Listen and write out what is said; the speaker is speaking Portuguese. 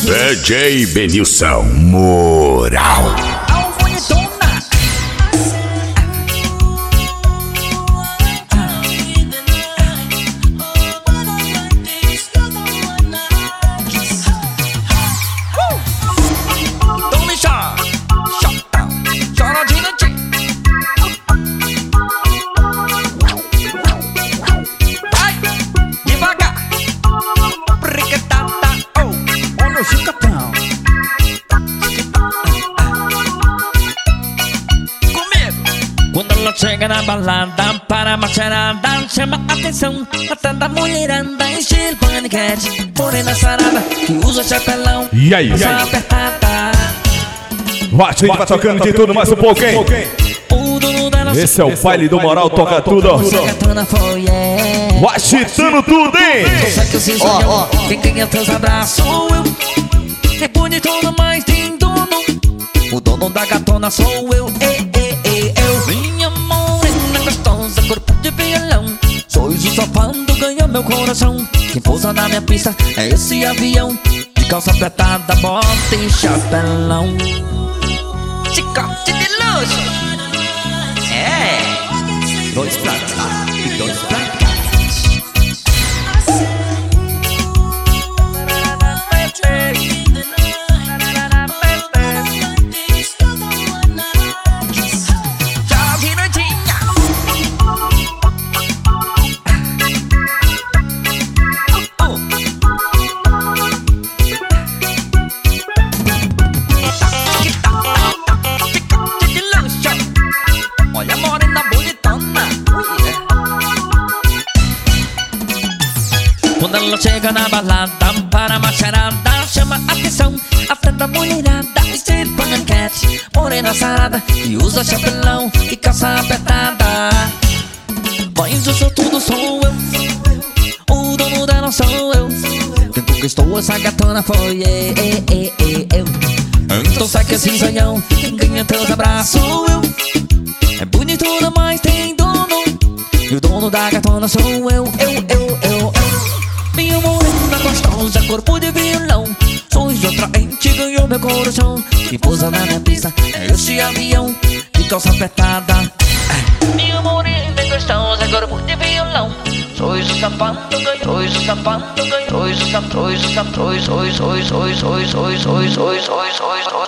DJ Benilson Moral. Quando ela chega na balada, para a macharada, chama a atenção, matando a mulherada, estilo paniquete, morena sarada, que usa chapelão, e aí? apertada. A gente vai tocando de tudo mais um pouco, hein? Esse é o baile do Moral, toca tudo. Vai chitando tudo, hein? Ó, quem ganha teus abraços sou eu. É bonito, mas tem dono. O dono da gatona sou eu. Eu. Minha morena gostosa, corpo de violão. Sorriso safado ganha meu coração. Quem pousa na minha pista é esse avião. De calça apertada, bota e chapelão. Chicote de luxo. Dois pra cá e dois pra cá. Olha a morena bonitona. Quando ela chega na balada, para a macharada, chama a atenção, atenta a mulherada, estilo paniquete, morena sarada, que usa chapelão e calça apertada. Mas o sortudo sou eu, o dono dela sou eu. Quem conquistou essa gatona foi eu. Então sai que esse zanhão, quem ganha teus abraços sou eu. É bonito, mas tem dono. E o dono da gatona sou eu. Minha morena gostosa, corpo de violão. Sorriso atraente, ganhou meu coração. Quem pousa na minha pista é esse avião de calça apertada. Minha morena gostosa, corpo de violão. Sorriso safado, ganhou. Sorriso safado, ganhou. Sorriso safado,